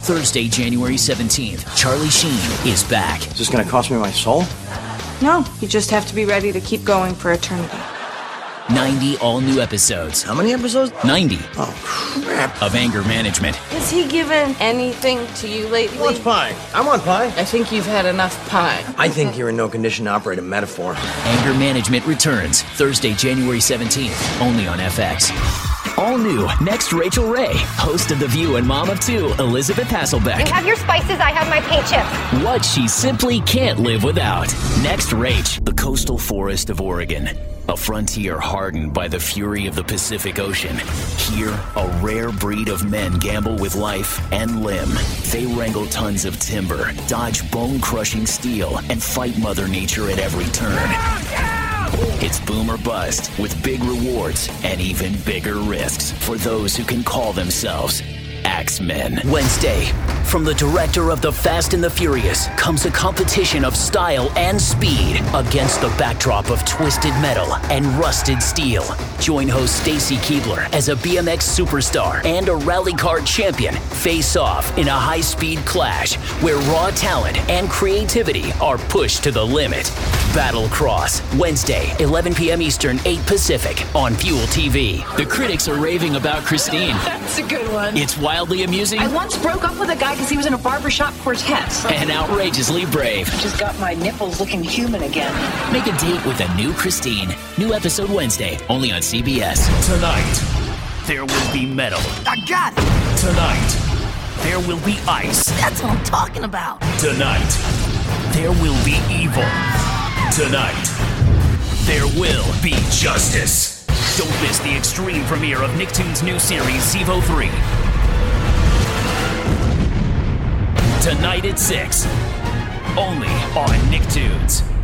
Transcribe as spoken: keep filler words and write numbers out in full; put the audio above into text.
Thursday, January seventeenth, Charlie Sheen is back. Is this going to cost me my soul? No, you just have to be ready to keep going for eternity. ninety all-new episodes. How many episodes? ninety. Oh, crap. Of anger management. Has he given anything to you lately? Who wants pie? I want pie. I think you've had enough pie. I think you're in no condition to operate a metaphor. Anger Management returns Thursday, January seventeenth, only on F X. All new, next Rachel Ray, host of The View and mom of two, Elizabeth Hasselbeck. You have your spices, I have my paint chips. What she simply can't live without. Next Rach, the coastal forest of Oregon. A frontier hardened by the fury of the Pacific Ocean. Here, a rare breed of men gamble with life and limb. They wrangle tons of timber, dodge bone-crushing steel, and fight Mother Nature at every turn. It's boom or bust, with big rewards and even bigger risks for those who can call themselves Axemen. Wednesday, from the director of The Fast and the Furious comes a competition of style and speed against the backdrop of twisted metal and rusted steel. Join host Stacy Keibler as a B M X superstar and a rally car champion face off in a high-speed clash where raw talent and creativity are pushed to the limit. Battle Cross, Wednesday, eleven p.m. Eastern, eight Pacific on Fuel T V. The critics are raving about Christine. That's a good one. It's wildly amusing. I once broke up with a guy because he was in a barbershop quartet. And outrageously brave. Just got my nipples looking human again. Make a date with a new Christine. New episode Wednesday, only on C B S. Tonight, there will be metal. I got it! Tonight, there will be ice. That's what I'm talking about. Tonight, there will be evil. Tonight, there will be justice. Don't miss the extreme premiere of Nicktoons' new series, Zevo three. Tonight at six, only on Nicktoons.